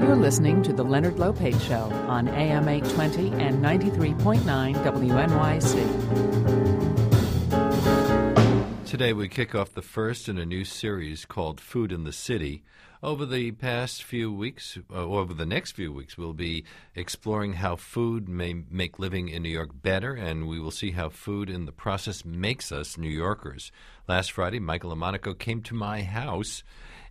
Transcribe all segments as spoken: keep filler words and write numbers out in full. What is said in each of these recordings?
You're listening to The Leonard Lopate Show on A M eight twenty and ninety-three point nine W N Y C. Today we kick off the first in a new series called Food in the City. Over the past few weeks, uh, or over the next few weeks, we'll be exploring how food may make living in New York better, and we will see how food in the process makes us New Yorkers. Last Friday, Michael Lamonaco came to my house,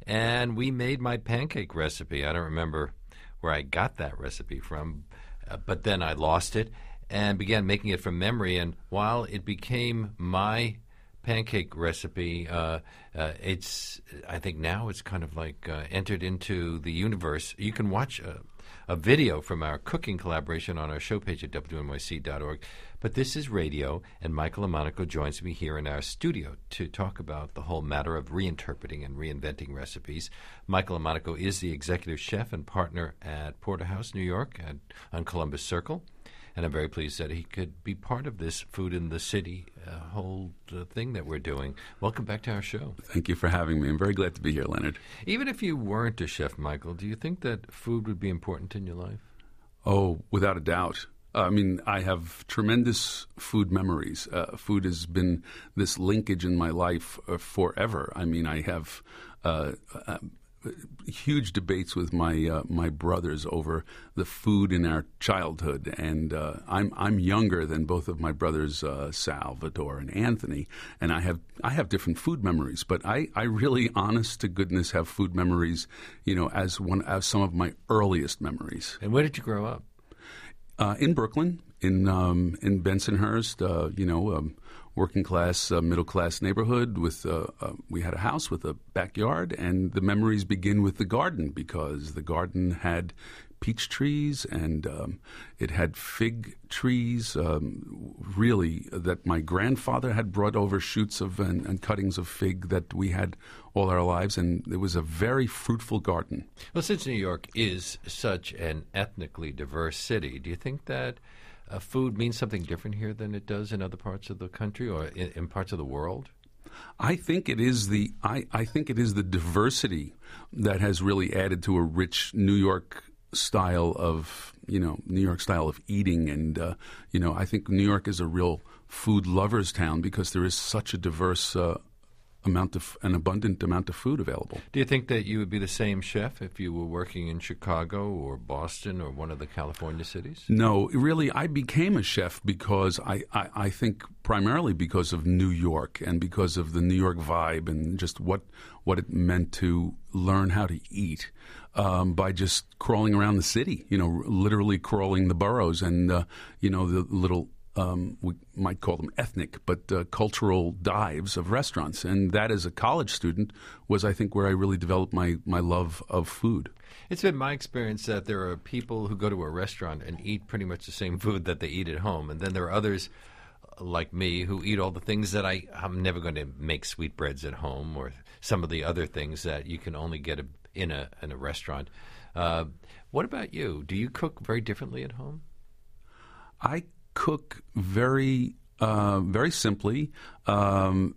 and we made my pancake recipe. I don't remember where I got that recipe from, uh, but then I lost it and began making it from memory, and while it became my pancake recipe, uh, uh, it's, I think now it's kind of like uh, entered into the universe. You can watch a, a video from our cooking collaboration on our show page at W N Y C dot org. But this is radio, and Michael Lamonaco joins me here in our studio to talk about the whole matter of reinterpreting and reinventing recipes. Michael Lamonaco is the executive chef and partner at Porterhouse, New York, and on Columbus Circle. And I'm very pleased that he could be part of this Food in the City uh, whole uh, thing that we're doing. Welcome back to our show. Thank you for having me. I'm very glad to be here, Leonard. Even if you weren't a chef, Michael, do you think that food would be important in your life? Oh, without a doubt. Uh, I mean, I have tremendous food memories. Uh, food has been this linkage in my life uh, forever. I mean, I have uh, uh, huge debates with my uh, my brothers over the food in our childhood, and uh, I'm I'm younger than both of my brothers, uh, Salvador and Anthony, and I have I have different food memories. But I, I really, honest to goodness, have food memories, you know, as one as some of my earliest memories. And where did you grow up? Uh, in Brooklyn, in um, in Bensonhurst, uh, you know. Um, working class, uh, middle class neighborhood. With uh, uh, we had a house with a backyard, and the memories begin with the garden, because the garden had peach trees and um, it had fig trees. Um, really, that my grandfather had brought over shoots of and, and cuttings of fig that we had all our lives, and it was a very fruitful garden. Well, since New York is such an ethnically diverse city, do you think that Uh, food means something different here than it does in other parts of the country or in, in parts of the world? I think it is the I, I think it is the diversity that has really added to a rich New York style of you know New York style of eating, and uh, you know I think New York is a real food lovers town because there is such a diverse uh, amount of an abundant amount of food available. Do you think that you would be the same chef if you were working in Chicago or Boston or one of the California cities? No, really, I became a chef because I, I, I think primarily because of New York and because of the New York vibe and just what what it meant to learn how to eat um, by just crawling around the city, you know, literally crawling the boroughs and, uh, you know, the little Um, we might call them ethnic, but uh, cultural dives of restaurants. And that, as a college student, was, I think, where I really developed my, my love of food. It's been my experience that there are people who go to a restaurant and eat pretty much the same food that they eat at home. And then there are others like me who eat all the things that I, I'm never going to make sweetbreads at home or some of the other things that you can only get a, in, a, in a restaurant. Uh, what about you? Do you cook very differently at home? I cook very, uh, very simply, um,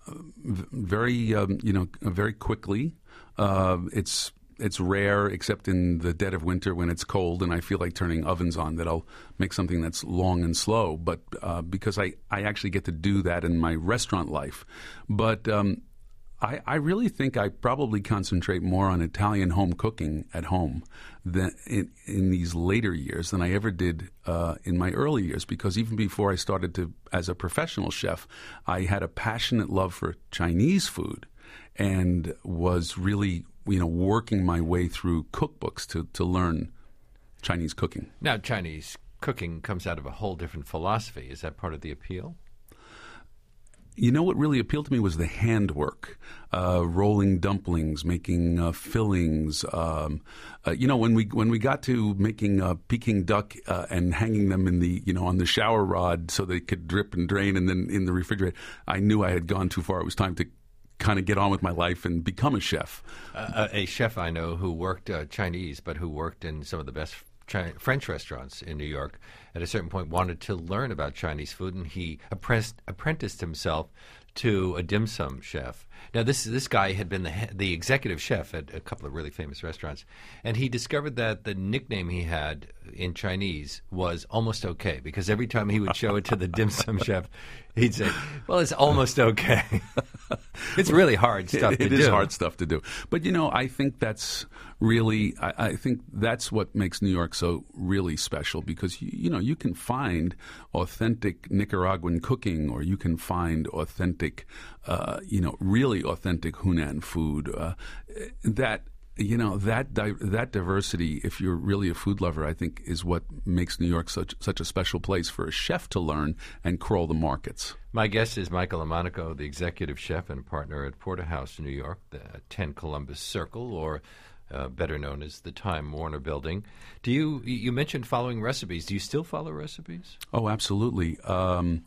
very, um, you know, very quickly. Uh, it's it's rare, except in the dead of winter when it's cold and I feel like turning ovens on, that I'll make something that's long and slow. But uh, because I, I actually get to do that in my restaurant life, but. Um, I, I really think I probably concentrate more on Italian home cooking at home than in, in these later years than I ever did uh, in my early years, because even before I started to as a professional chef, I had a passionate love for Chinese food and was really, you know, working my way through cookbooks to, to learn Chinese cooking. Now, Chinese cooking comes out of a whole different philosophy. Is that part of the appeal? You know what really appealed to me was the handwork, uh, rolling dumplings, making uh, fillings. Um, uh, you know, when we when we got to making uh, Peking duck uh, and hanging them in the you know on the shower rod so they could drip and drain, and then in the refrigerator, I knew I had gone too far. It was time to kind of get on with my life and become a chef. Uh, a chef I know who worked uh, Chinese, but who worked in some of the best China, French restaurants in New York, at a certain point wanted to learn about Chinese food, and he appressed, apprenticed himself to a dim sum chef. Now, this this guy had been the he- the executive chef at a couple of really famous restaurants, and he discovered that the nickname he had in Chinese was almost okay, because every time he would show it to the dim sum chef, he'd say, well, it's almost okay. It's really hard stuff it, to it do. It is hard stuff to do. But, you know, I think that's really, I, I think that's what makes New York so really special, because, you, you know, you can find authentic Nicaraguan cooking, or you can find authentic, uh, you know, really authentic Hunan food. Uh, that You know, that di- that diversity, if you're really a food lover, I think is what makes New York such such a special place for a chef to learn and crawl the markets. My guest is Michael Amonico, the executive chef and partner at Porterhouse, New York, the ten Columbus Circle, or uh, better known as the Time Warner Building. Do you you mentioned following recipes? Do you still follow recipes? Oh, absolutely. Um,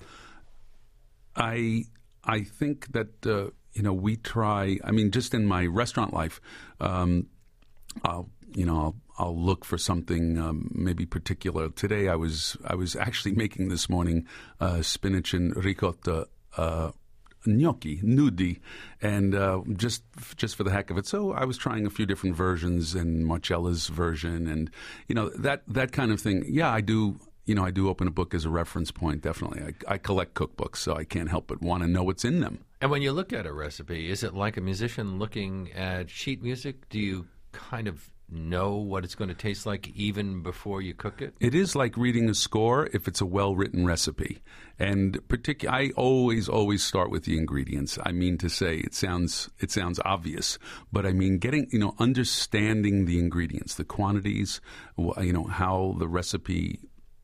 I I think that. Uh, You know, we try, I mean, just in my restaurant life, um, I'll, you know, I'll, I'll look for something um, maybe particular. Today I was I was actually making this morning uh, spinach and ricotta uh, gnocchi, nudi, and uh, just just for the heck of it. So I was trying a few different versions, and Marcella's version, and, you know, that, that kind of thing. Yeah, I do. You know, I do open a book as a reference point, definitely. I, I collect cookbooks, so I can't help but want to know what's in them. And when you look at a recipe, is it like a musician looking at sheet music? Do you kind of know what it's going to taste like even before you cook it? It is like reading a score if it's a well-written recipe. And partic- I always, always start with the ingredients. I mean to say, it sounds it sounds obvious, but I mean getting, you know, understanding the ingredients, the quantities, you know, how the recipe,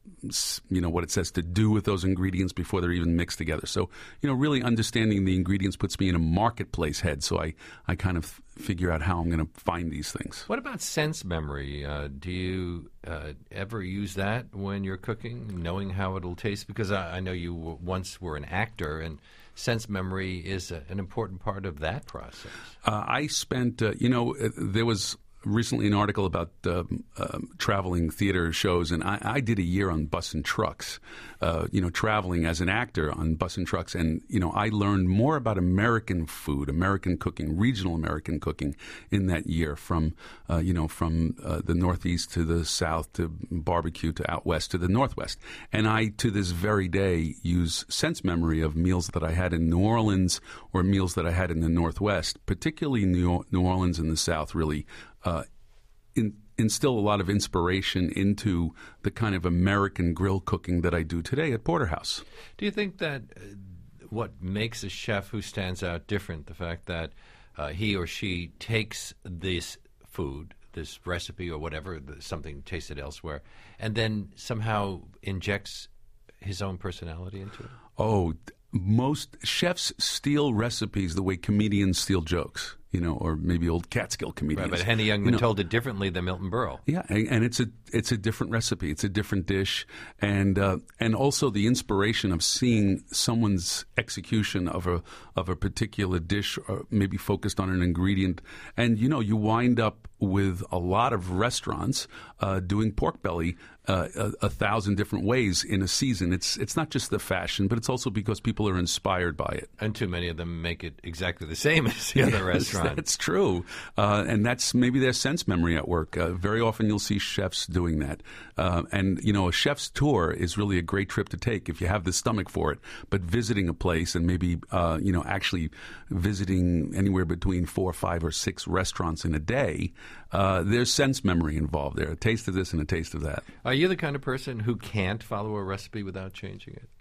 you know, what it says to do with those ingredients before they're even mixed together. So, you know, really understanding the ingredients puts me in a marketplace head, so I, I kind of figure out how I'm going to find these things. What about sense memory? Uh, do you uh, ever use that when you're cooking, knowing how it'll taste? Because I, I know you w- once were an actor, and sense memory is a, an important part of that process. Uh, I spent, uh, you know, uh, there was recently an article about um, uh, traveling theater shows, and I, I did a year on bus and trucks, uh, you know, traveling as an actor on bus and trucks. And, you know, I learned more about American food, American cooking, regional American cooking in that year, from, uh, you know, from uh, the Northeast to the South to barbecue to out West to the Northwest. And I, to this very day, use sense memory of meals that I had in New Orleans or meals that I had in the Northwest, particularly New, New Orleans and the South, really Uh, in, instill a lot of inspiration into the kind of American grill cooking that I do today at Porterhouse. Do you think that uh, what makes a chef who stands out different, the fact that uh, he or she takes this food, this recipe or whatever, something tasted elsewhere, and then somehow injects his own personality into it? Oh, most chefs steal recipes the way comedians steal jokes, you know, or maybe old Catskill comedians. Right, but Henny Youngman you know, told it differently than Milton Berle. Yeah, and, and it's a it's a different recipe. It's a different dish, and uh, and also the inspiration of seeing someone's execution of a of a particular dish, or maybe focused on an ingredient, and you know, you wind up with a lot of restaurants uh, doing pork belly uh, a, a thousand different ways in a season. It's it's not just the fashion, but it's also because people are inspired by it. And too many of them make it exactly the same as the other Yes, restaurant. That's true. Uh, and that's maybe their sense memory at work. Uh, very often you'll see chefs doing that. Uh, and, you know, a chef's tour is really a great trip to take if you have the stomach for it. But visiting a place and maybe, uh, you know, actually visiting anywhere between four, five, or six restaurants in a day, uh, there's sense memory involved there. A taste of this and a taste of that. Are you the kind of person who can't follow a recipe without changing it?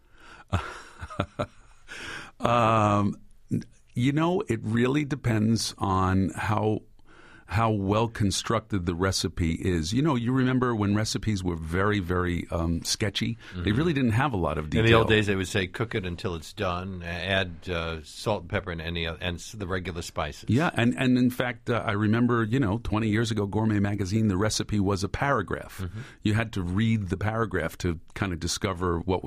um, you know, it really depends on how how well constructed the recipe is. You know, you remember when recipes were very, very um, sketchy? Mm-hmm. They really didn't have a lot of detail. In the old days, they would say, cook it until it's done, add uh, salt and pepper and any uh, and the regular spices. Yeah, and, and in fact, uh, I remember, you know, twenty years ago, Gourmet Magazine, the recipe was a paragraph. Mm-hmm. You had to read the paragraph to kind of discover what was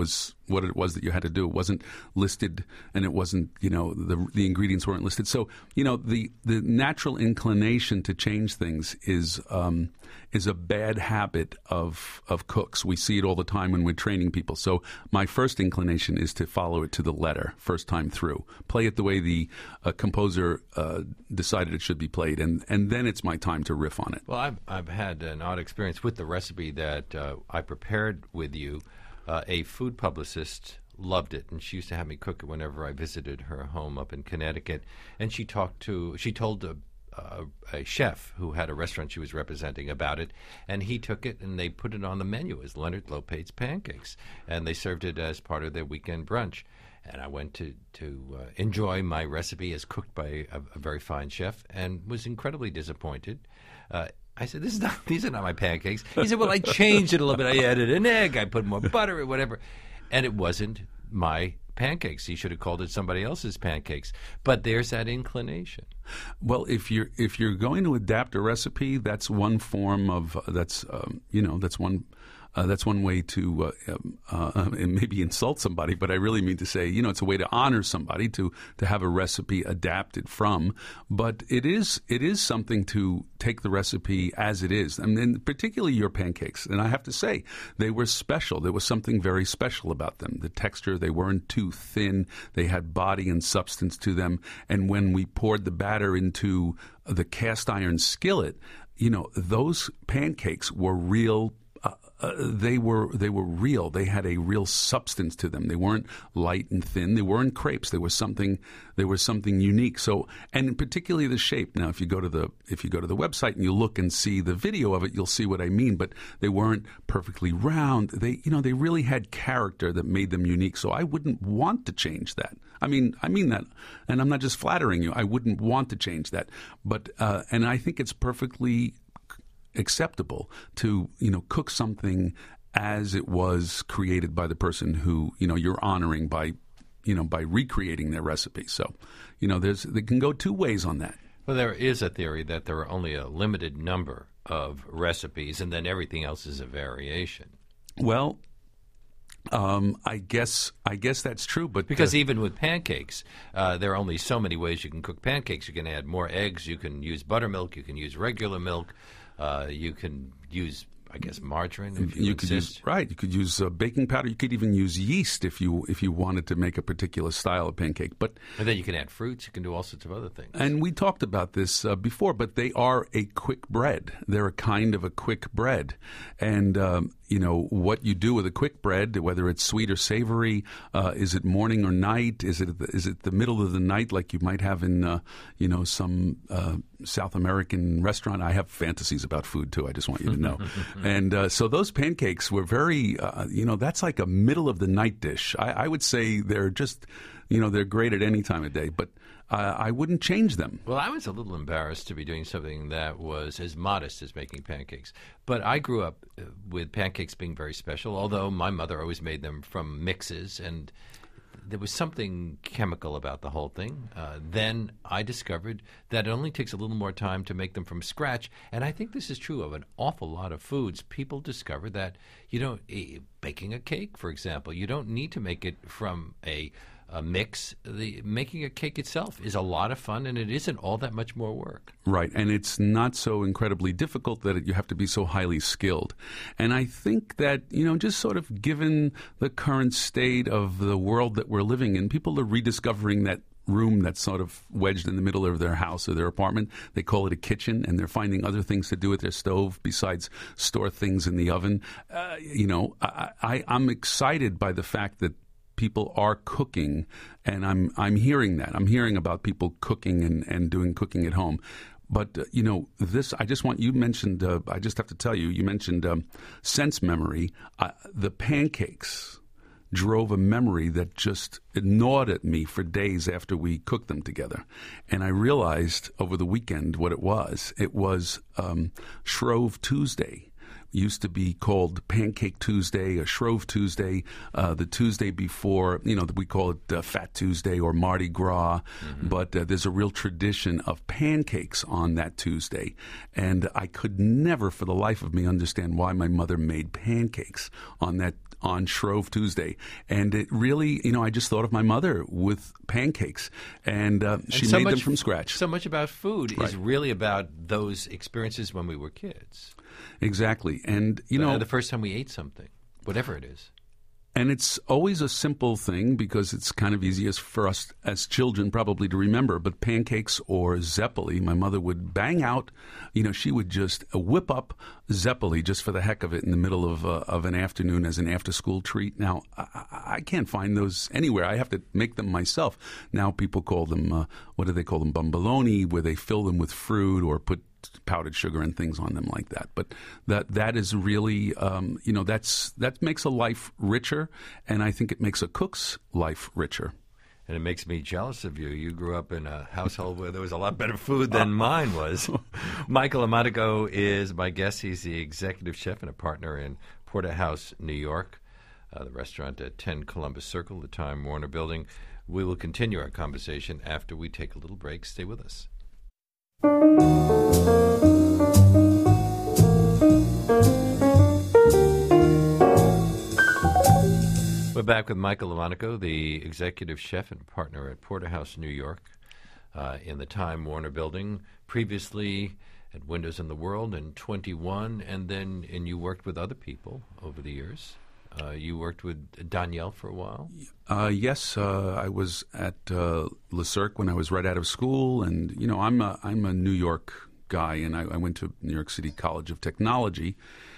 what it was that you had to do. It wasn't listed, and it wasn't, you know, the the ingredients weren't listed. So, you know, the the natural inclination to change things is um, is a bad habit of of cooks. We see it all the time when we're training people. So my first inclination is to follow it to the letter first time through. Play it the way the uh, composer uh, decided it should be played, and, and then it's my time to riff on it. Well, I've, I've had an odd experience with the recipe that uh, I prepared with you. Uh, a food publicist loved it, and she used to have me cook it whenever I visited her home up in Connecticut. And she talked to, she told a, a, a chef who had a restaurant she was representing about it, and he took it and they put it on the menu as Leonard Lopate's pancakes, and they served it as part of their weekend brunch. And I went to to uh, enjoy my recipe as cooked by a, a very fine chef, and was incredibly disappointed. Uh, I said, "This is not; these are not my pancakes." He said, "Well, I changed it a little bit. I added an egg, I put more butter, or whatever," and it wasn't my pancakes. He should have called it somebody else's pancakes. But there's that inclination. Well, if you're if you're going to adapt a recipe, that's one form of uh, that's um, you know that's one. Uh, that's one way to uh, uh, uh, maybe insult somebody, but I really mean to say, you know, it's a way to honor somebody, to to have a recipe adapted from. But it is it is something to take the recipe as it is, and, and particularly your pancakes. And I have to say, they were special. There was something very special about them. The texture, they weren't too thin. They had body and substance to them. And when we poured the batter into the cast iron skillet, you know, those pancakes were real. Uh, they were they were real. They had a real substance to them. They weren't light and thin. They weren't crepes. They were something. They were something unique. So, and particularly the shape. Now, if you go to the if you go to the website and you look and see the video of it, you'll see what I mean. But they weren't perfectly round. They you know they really had character that made them unique. So I wouldn't want to change that. I mean I mean that, and I'm not just flattering you. I wouldn't want to change that. But uh, and I think it's perfectly acceptable to, you know, cook something as it was created by the person who, you know, you're honoring by, you know, by recreating their recipe. So, you know, there's they can go two ways on that. Well, there is a theory that there are only a limited number of recipes, and then everything else is a variation. Well, Um, I guess I guess that's true, but because uh, even with pancakes, uh, there are only so many ways you can cook pancakes. You can add more eggs. You can use buttermilk. You can use regular milk. Uh, you can use, I guess, margarine if you, you could use right. You could use uh, baking powder. You could even use yeast if you if you wanted to make a particular style of pancake. But and then you can add fruits. You can do all sorts of other things. And we talked about this uh, before, but they are a quick bread. They're a kind of a quick bread, and um, you know what you do with a quick bread, whether it's sweet or savory. Uh, is it morning or night? Is it is it the middle of the night, like you might have in uh, you know some uh, South American restaurant? I have fantasies about food too. I just want you to know. And uh, so those pancakes were very, uh, you know, that's like a middle of the night dish. I, I would say they're just, you know, they're great at any time of day, but uh, I wouldn't change them. Well, I was a little embarrassed to be doing something that was as modest as making pancakes. But I grew up with pancakes being very special, although my mother always made them from mixes, and there was something chemical about the whole thing. Uh, then I discovered that it only takes a little more time to make them from scratch. And I think this is true of an awful lot of foods. People discover that, you know, eh, baking a cake, for example, you don't need to make it from a, a mix. The making a cake itself is a lot of fun, and it isn't all that much more work. Right, and it's not so incredibly difficult that you have to be so highly skilled. And I think that, you know, just sort of given the current state of the world that we're living in, people are rediscovering that room that's sort of wedged in the middle of their house or their apartment. They call it a kitchen, and they're finding other things to do with their stove besides store things in the oven. Uh, you know, I, I, I'm excited by the fact that people are cooking, and I'm I'm hearing that. I'm hearing about people cooking and, and doing cooking at home. But, uh, you know, this, I just want, you mentioned, uh, I just have to tell you, you mentioned um, sense memory. Uh, the pancakes drove a memory that just gnawed at me for days after we cooked them together. And I realized over the weekend what it was. It was um, Shrove Tuesday. Used to be called Pancake Tuesday or Shrove Tuesday, uh, the Tuesday before, you know, we call it uh, Fat Tuesday or Mardi Gras, mm-hmm. but uh, there's a real tradition of pancakes on that Tuesday. And I could never for the life of me understand why my mother made pancakes on that on Shrove Tuesday. And it really, you know, I just thought of my mother with pancakes, and, uh, And she so made much- them from scratch. So much about food Right. is really about those experiences when we were kids. Exactly. And, you The- know, the first time we ate something, whatever it is. and it's always a simple thing because it's kind of easiest for us as children probably to remember. But pancakes or zeppoli, my mother would bang out, you know, she would just whip up zeppoli just for the heck of it in the middle of uh, of an afternoon as an after-school treat. Now, I, I can't find those anywhere. I have to make them myself. Now people call them, uh, what do they call them, bomboloni, where they fill them with fruit or put powdered sugar and things on them like that. But that that is really, um, you know, that's that makes a life richer, and I think it makes a cook's life richer. And it makes me jealous of you. You grew up in a household where there was a lot better food than mine was. Michael Iamonico is my guest. He's the executive chef and a partner in Porterhouse, New York, uh, the restaurant at ten Columbus Circle, the Time Warner Building. We will continue our conversation after we take a little break. Stay with us. We're back with Michael Iamonico, the executive chef and partner at Porterhouse, New York, uh, in the Time Warner Building. Previously at Windows in the World in twenty-one, and then and you worked with other people over the years. Uh, you worked with Daniel for a while? Uh, yes, uh, I was at uh, Le Cirque when I was right out of school, and you know, I'm a, I'm a New York guy, and I, I went to New York City College of Technology,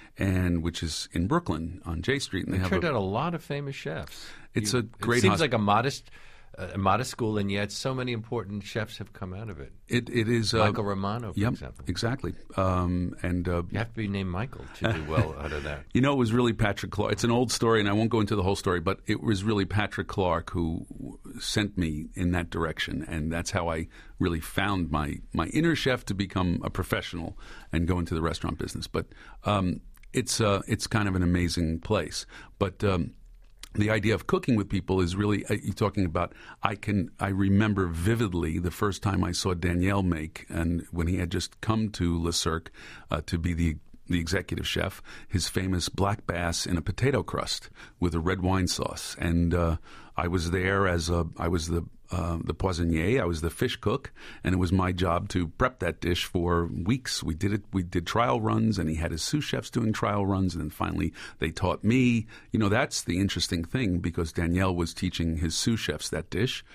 and which is in Brooklyn on J Street. And they It have turned a, out a lot of famous chefs. It's You- a great It seems hos- like a modest, uh, a modest school, and yet so many important chefs have come out of it. it it is uh, Michael Romano, for yep, example. exactly. Um, and uh, You have to be named Michael to do well out of that. You know, it was really Patrick Clark. It's an old story, and I won't go into the whole story, but it was really Patrick Clark who sent me in that direction, and that's how I really found my, my inner chef to become a professional and go into the restaurant business. But um, it's uh, it's kind of an amazing place. But um, the idea of cooking with people is really, uh, you're talking about, I can, I remember vividly the first time I saw Daniel make, and when he had just come to Le Cirque uh, to be the the executive chef, his famous black bass in a potato crust with a red wine sauce. And uh, I was there as a, I was the uh, the poissonnier, I was the fish cook, and it was my job to prep that dish for weeks. We did it, we did trial runs, and he had his sous chefs doing trial runs, and then finally they taught me. You know, that's the interesting thing, because Daniel was teaching his sous chefs that dish.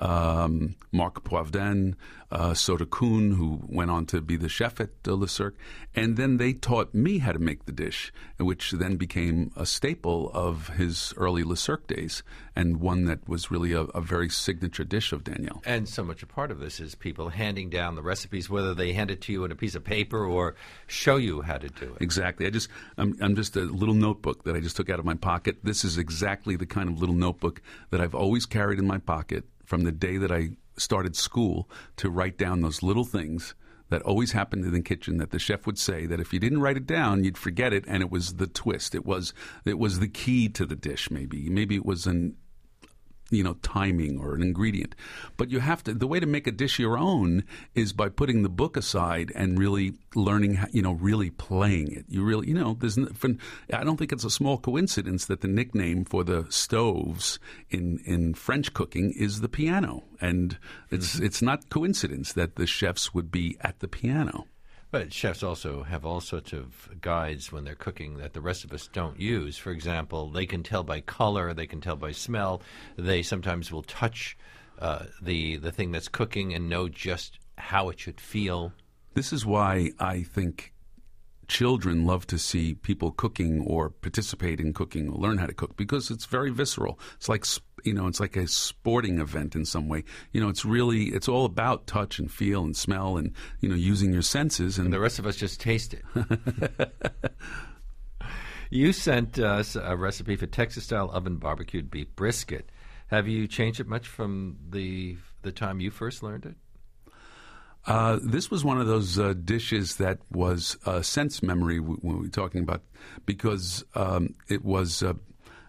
Um, Marc Poivden, uh, Sota Kuhn, who went on to be the chef at uh, Le Cirque, and then they taught me how to make the dish, which then became a staple of his early Le Cirque days, and one that was really a, a very signature dish of Daniel. And so much a part of this is people handing down the recipes, whether they hand it to you in a piece of paper or show you how to do it. Exactly. I just, I'm, I'm just a little notebook that I just took out of my pocket. This is exactly the kind of little notebook that I've always carried in my pocket from the day that I started school, to write down those little things that always happened in the kitchen that the chef would say that if you didn't write it down, you'd forget it, and it was the twist. It was it was the key to the dish. Maybe maybe it was an you know timing or an ingredient. But you have to. The way to make a dish your own is by putting the book aside and really learning. How, you know, really playing it. You really you know. There's. I don't think it's a small coincidence that the nickname for the stoves in in French cooking is the piano, and it's mm-hmm. it's not coincidence that the chefs would be at the piano. But chefs also have all sorts of guides when they're cooking that the rest of us don't use. For example, they can tell by color, they can tell by smell. They sometimes will touch uh, the the thing that's cooking and know just how it should feel. This is why I think children love to see people cooking or participate in cooking or learn how to cook, because it's very visceral. It's like, you know, it's like a sporting event in some way. You know, it's really, it's all about touch and feel and smell and, you know, using your senses. And, and the rest of us just taste it. You sent us a recipe for Texas-style oven barbecued beef brisket. Have you changed it much from the the time you first learned it? Uh, this was one of those uh, dishes that was uh, sense memory w- when we were talking about, because um, it was uh,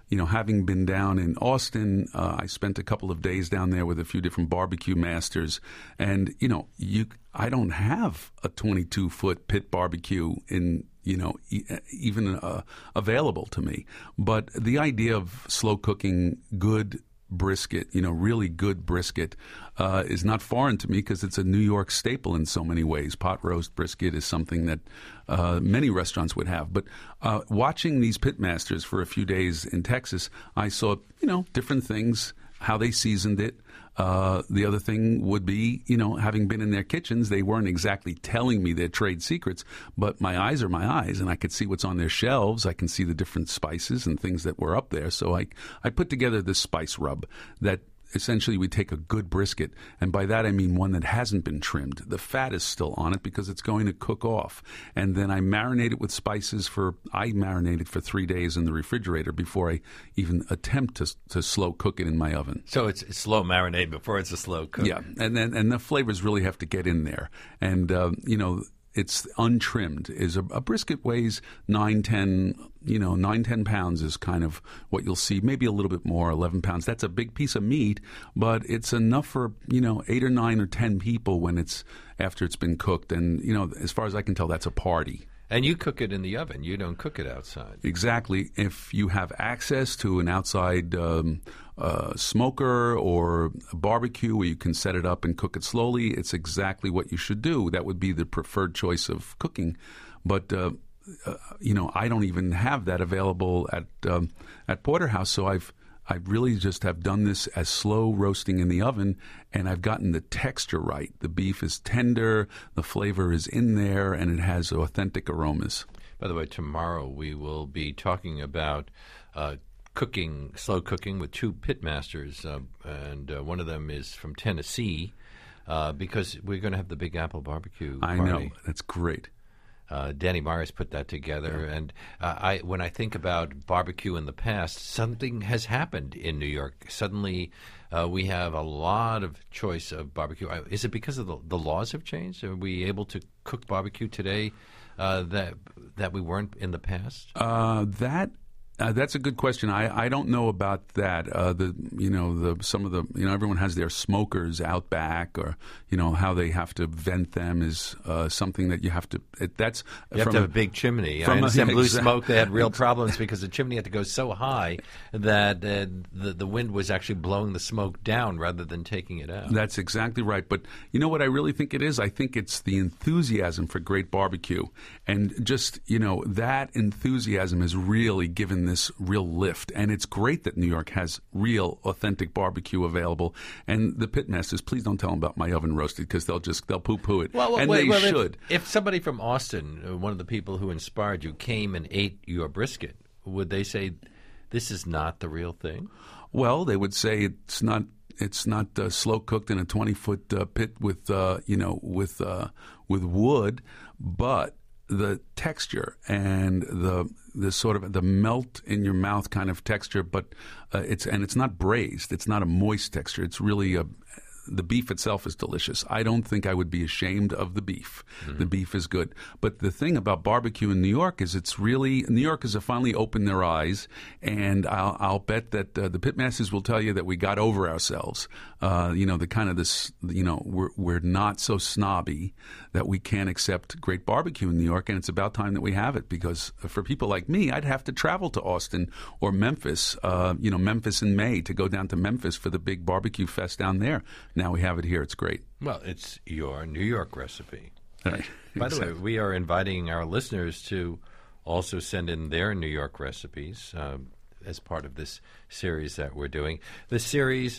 you know, having been down in Austin, uh, I spent a couple of days down there with a few different barbecue masters, and you know, you I don't have a twenty-two foot pit barbecue in you know e- even uh, available to me. But the idea of slow cooking good brisket, you know, really good brisket, uh, is not foreign to me because it's a New York staple in so many ways. Pot roast brisket is something that uh, many restaurants would have. But uh, watching these pitmasters for a few days in Texas, I saw, you know, different things, how they seasoned it. Uh, the other thing would be, you know, having been in their kitchens, they weren't exactly telling me their trade secrets, but my eyes are my eyes, and I could see what's on their shelves. I can see the different spices and things that were up there. So I, I put together this spice rub that essentially we take a good brisket, and by that I mean one that hasn't been trimmed. The fat is still on it because it's going to cook off. And then I marinate it with spices for, I marinate it for three days in the refrigerator before I even attempt to to slow cook it in my oven. So it's, it's slow marinade before it's a slow cook. Yeah, and then and the flavors really have to get in there. And, um, you know, it's untrimmed. Is a, a brisket weighs nine, ten, you know, nine, ten pounds is kind of what you'll see. Maybe a little bit more, eleven pounds. That's a big piece of meat, but it's enough for, you know, eight or nine or ten people when it's after it's been cooked. And, you know, as far as I can tell, that's a party. And you cook it in the oven. You don't cook it outside. Exactly. If you have access to an outside um, uh, smoker or a barbecue where you can set it up and cook it slowly, it's exactly what you should do. That would be the preferred choice of cooking. But, uh, uh, you know, I don't even have that available at um, at Porterhouse, so I've I really just have done this as slow roasting in the oven, and I've gotten the texture right. The beef is tender, the flavor is in there, and it has authentic aromas. By the way, tomorrow we will be talking about uh, cooking, slow cooking with two pitmasters, uh, and uh, one of them is from Tennessee, uh, because we're going to have the Big Apple barbecue I party. know. That's great. Uh, Danny Myers put that together, yeah. and uh, I, when I think about barbecue in the past, something has happened in New York. Suddenly, uh, we have a lot of choice of barbecue. Is it because of the, the laws have changed? Are we able to cook barbecue today uh, that that we weren't in the past? Uh, that. Uh, that's a good question. I, I don't know about that. Uh, the you know the some of the you know everyone has their smokers out back, or you know how they have to vent them is uh, something that you have to. It, that's you have from, to have a big chimney. I from understand a, Blue exact, Smoke. They had real problems because the chimney had to go so high that uh, the the wind was actually blowing the smoke down rather than taking it out. That's exactly right. But you know what I really think it is? I think it's the enthusiasm for great barbecue, and just you know that enthusiasm has really given this real lift, and it's great that New York has real authentic barbecue available. And the pitmasters, please don't tell them about my oven roasted because they'll just they'll poo-poo it, well, well, and wait, they well, should. If, if somebody from Austin, uh, one of the people who inspired you, came and ate your brisket, would they say this is not the real thing? Well, they would say it's not. It's not uh, slow cooked in a twenty foot uh, pit with uh, you know with uh, with wood, but the texture and the the sort of the melt in your mouth kind of texture, but uh, it's and it's not braised. It's not a moist texture. It's really a the beef itself is delicious. I don't think I would be ashamed of the beef. Mm-hmm. The beef is good. But the thing about barbecue in New York is it's really, New Yorkers have finally opened their eyes, and I'll, I'll bet that uh, the pitmasters will tell you that we got over ourselves. Uh, you know, the kind of this, you know, we're, we're not so snobby that we can't accept great barbecue in New York, and it's about time that we have it, because for people like me, I'd have to travel to Austin or Memphis, uh, you know, Memphis in May, to go down to Memphis for the big barbecue fest down there. Now we have it here. It's great. Well, it's your New York recipe. Right. By the way, we are inviting our listeners to also send in their New York recipes um, as part of this series that we're doing. The series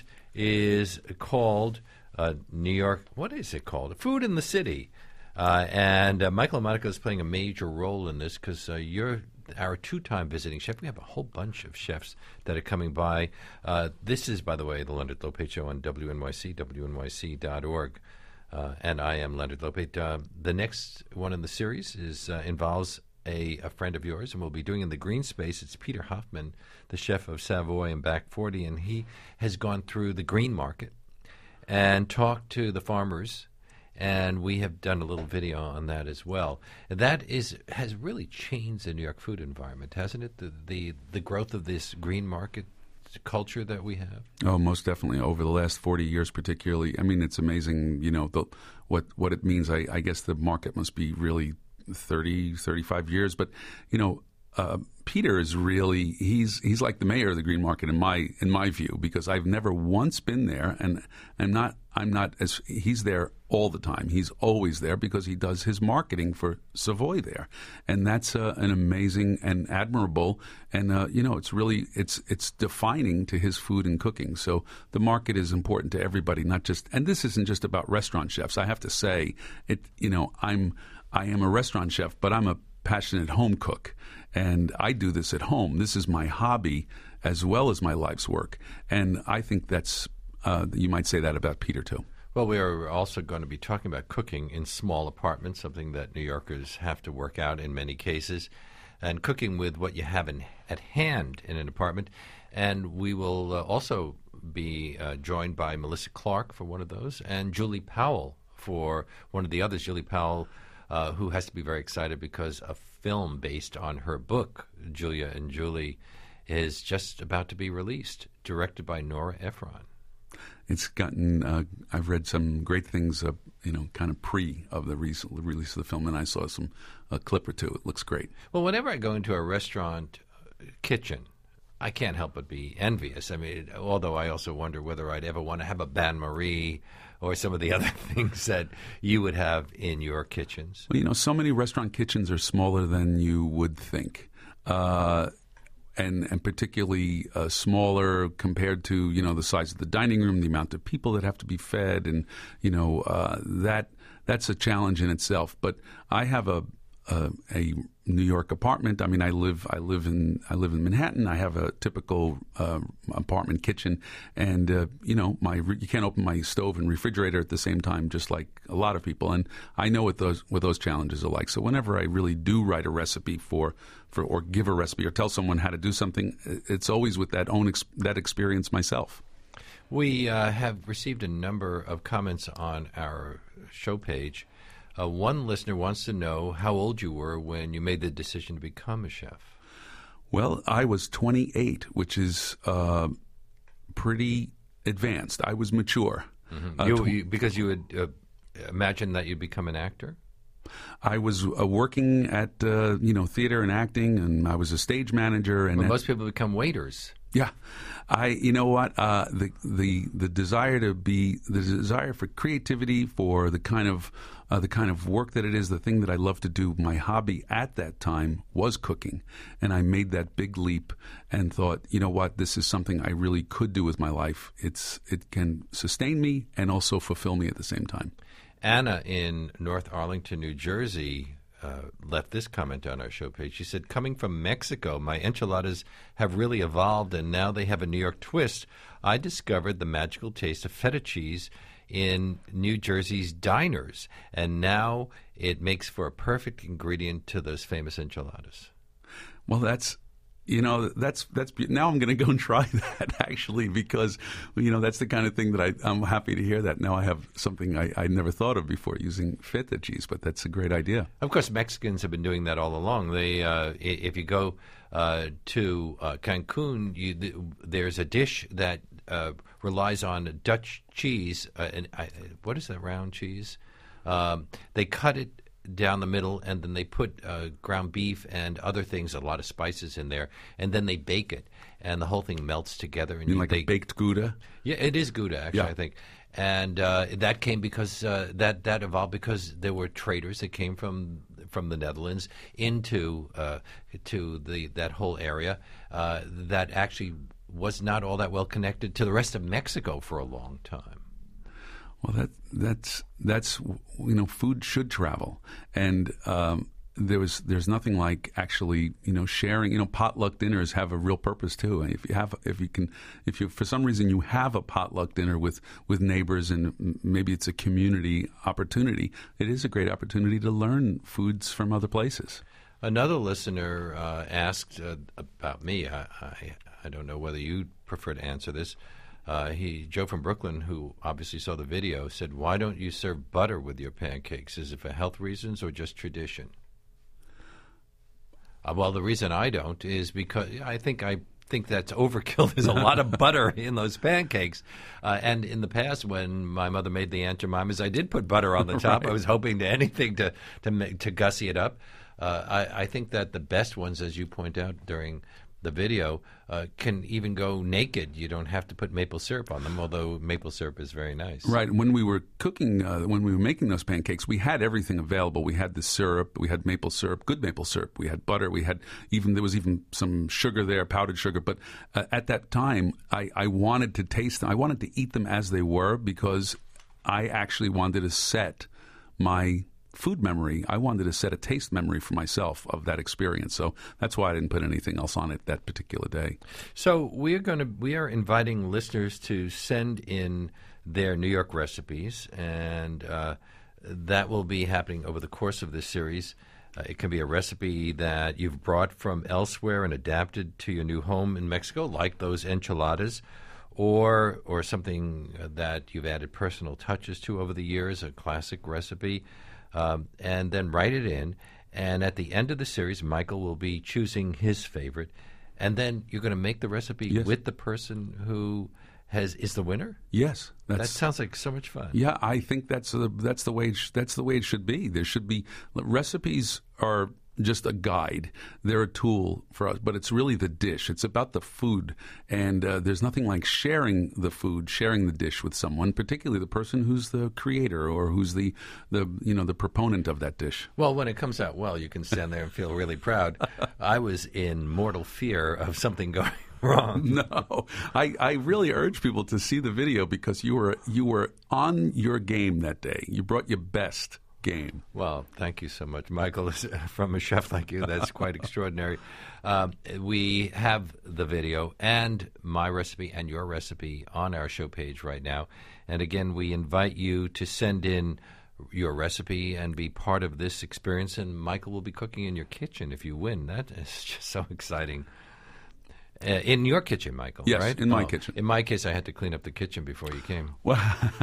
is called uh, New York, what is it called? Food in the City. Uh, and uh, Michael Monaco is playing a major role in this because uh, you're our two-time visiting chef. We have a whole bunch of chefs that are coming by. Uh, this is, by the way, the Leonard Lopate Show on W N Y C, W N Y C dot org. Uh, and I am Leonard Lopate. Uh, the next one in the series is uh, involves a, a friend of yours, and we'll be doing in the green space. It's Peter Hoffman, the chef of Savoy and Back forty, and he has gone through the green market and talked to the farmers and we have done a little video on that as well. That is has really changed the New York food environment, hasn't it? The the, the growth of this green market culture that we have. Oh, most definitely. Over the last forty years, particularly. I mean, it's amazing. You know the, what what it means. I, I guess the market must be really thirty, thirty-five years. But you know, uh, Peter is really he's he's like the mayor of the green market in my in my view, because I've never once been there, and I'm not I'm not as he's there all the time. He's always there because he does his marketing for Savoy there, and that's uh, an amazing and admirable, and uh, you know it's really it's it's defining to his food and cooking. So the market is important to everybody, not just. And this isn't just about restaurant chefs. I have to say it. You know, I'm I am a restaurant chef, but I'm a passionate home cook, and I do this at home. This is my hobby as well as my life's work, and I think that's uh, you might say that about Peter too. Well, we are also going to be talking about cooking in small apartments, something that New Yorkers have to work out in many cases, and cooking with what you have in, at hand in an apartment. And we will uh, also be uh, joined by Melissa Clark for one of those, and Julie Powell for one of the others. Julie Powell, uh, who has to be very excited because a film based on her book, Julia and Julie, is just about to be released, directed by Nora Ephron. It's gotten. Uh, I've read some great things, uh, you know, kind of pre of the recent release of the film, and I saw some a clip or two. It looks great. Well, whenever I go into a restaurant kitchen, I can't help but be envious. I mean, although I also wonder whether I'd ever want to have a bain marie or some of the other things that you would have in your kitchens. Well, you know, so many restaurant kitchens are smaller than you would think. Uh, And, and particularly uh, smaller compared to, you know, the size of the dining room, the amount of people that have to be fed, and, you know, uh, that that's a challenge in itself. But I have a, a a New York apartment. I mean, I live I live in I live in Manhattan. I have a typical uh, apartment kitchen, and uh, you know, my you can't open my stove and refrigerator at the same time, just like a lot of people. And I know what those what those challenges are like. So whenever I really do write a recipe for for or give a recipe or tell someone how to do something, it's always with that own ex- that experience myself. We uh, have received a number of comments on our show page. Uh, one listener wants to know how old you were when you made the decision to become a chef. Well, I was twenty-eight, which is uh, pretty advanced. I was mature. Mm-hmm. Uh, you, tw- you, because you would uh, imagine that you'd become an actor? I was uh, working at uh, you know theater and acting, and I was a stage manager. And well, at, most people become waiters. Yeah, I. You know what? Uh, the the the desire to be the desire for creativity, for the kind of uh, the kind of work that it is, the thing that I love to do. My hobby at that time was cooking, and I made that big leap and thought, you know what? This is something I really could do with my life. It's it can sustain me and also fulfill me at the same time. Anna in North Arlington, New Jersey, uh, left this comment on our show page. She said, coming from Mexico, my enchiladas have really evolved, and now they have a New York twist. I discovered the magical taste of feta cheese in New Jersey's diners, and now it makes for a perfect ingredient to those famous enchiladas. Well, that's... You know, that's that's now I'm going to go and try that, actually, because, you know, that's the kind of thing that I, I'm happy to hear that. Now I have something I, I never thought of before, using feta cheese, but that's a great idea. Of course, Mexicans have been doing that all along. They, uh, if you go uh, to uh, Cancun, you, th- there's a dish that uh, relies on Dutch cheese. Uh, and I, what is that round cheese? Um, they cut it down the middle, and then they put uh, ground beef and other things, a lot of spices in there, and then they bake it, and the whole thing melts together. And you mean like they, a baked Gouda? Yeah, it is Gouda, actually, yeah. I think. And uh, that came because uh, that that evolved because there were traders that came from from the Netherlands into uh, to the that whole area uh, that actually was not all that well connected to the rest of Mexico for a long time. Well, that that's that's you know, food should travel, and um, there was there's nothing like actually you know sharing. You know, potluck dinners have a real purpose too. And if you have if you can if you for some reason you have a potluck dinner with with neighbors, and maybe it's a community opportunity, it is a great opportunity to learn foods from other places. Another listener uh, asked uh, about me. I, I I don't know whether you prefer to answer this. Uh, he Joe from Brooklyn, who obviously saw the video, said, "Why don't you serve butter with your pancakes? Is it for health reasons or just tradition?" Uh, well, the reason I don't is because I think I think that's overkill. There's a lot of butter in those pancakes. Uh, and in the past, when my mother made the Aunt Jemimas, I did put butter on the top. Right. I was hoping to anything to to make, to gussy it up. Uh, I, I think that the best ones, as you point out during the video, uh, can even go naked. You don't have to put maple syrup on them, although maple syrup is very nice. Right. When we were cooking, uh, when we were making those pancakes, we had everything available. We had the syrup, we had maple syrup, good maple syrup. We had butter. We had even there was even some sugar there, powdered sugar. But uh, at that time, I, I wanted to taste them. I wanted to eat them as they were because I actually wanted to set my food memory. I wanted to set a taste memory for myself of that experience. So that's why I didn't put anything else on it that particular day. So we're going to we are inviting listeners to send in their New York recipes, and uh, that will be happening over the course of this series. Uh, it can be a recipe that you've brought from elsewhere and adapted to your new home in Mexico, like those enchiladas, or or something that you've added personal touches to over the years, a classic recipe. Um, and then write it in. And at the end of the series, Michael will be choosing his favorite. And then you're going to make the recipe Yes. with the person who has is the winner? Yes, that's, That sounds like so much fun. Yeah, I think that's the that's the way it sh- that's the way it should be. There should be recipes are just a guide. They're a tool for us, but it's really the dish. It's about the food, and uh, there's nothing like sharing the food, sharing the dish with someone, particularly the person who's the creator or who's the the you know the proponent of that dish. Well, when it comes out well, you can stand there and feel really proud. I was in mortal fear of something going wrong. No, I, I really urge people to see the video because you were you were on your game that day. You brought your best game. Well, thank you so much, Michael. From a chef like you, that's quite extraordinary. Um, we have the video and my recipe and your recipe on our show page right now. And again, we invite you to send in your recipe and be part of this experience. And Michael will be cooking in your kitchen if you win. That is just so exciting. Uh, in your kitchen, Michael, Yes, right? in my Oh, kitchen. In my case, I had to clean up the kitchen before you came. Well,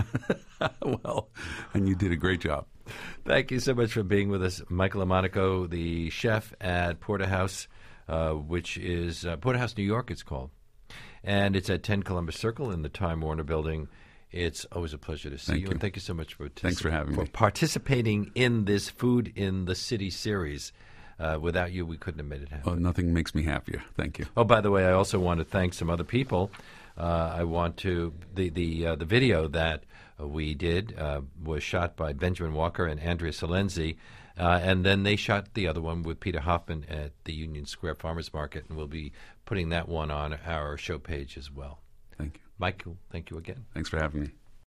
well, and you did a great job. Thank you so much for being with us, Michael Amonico, the chef at Porterhouse, uh, which is uh, Porterhouse, New York, it's called. And it's at ten Columbus Circle in the Time Warner Building. It's always a pleasure to see Thank you, you. and thank you so much for, Thanks for having me. participating in this Food in the City series. Uh, without you, we couldn't have made it happen. Oh, nothing makes me happier. Thank you. Oh, by the way, I also want to thank some other people. Uh, I want to the the uh, the video that uh, we did uh, was shot by Benjamin Walker and Andrea Salenzi, uh, and then they shot the other one with Peter Hoffman at the Union Square Farmers Market, and we'll be putting that one on our show page as well. Thank you. Michael, thank you again. Thanks for having me.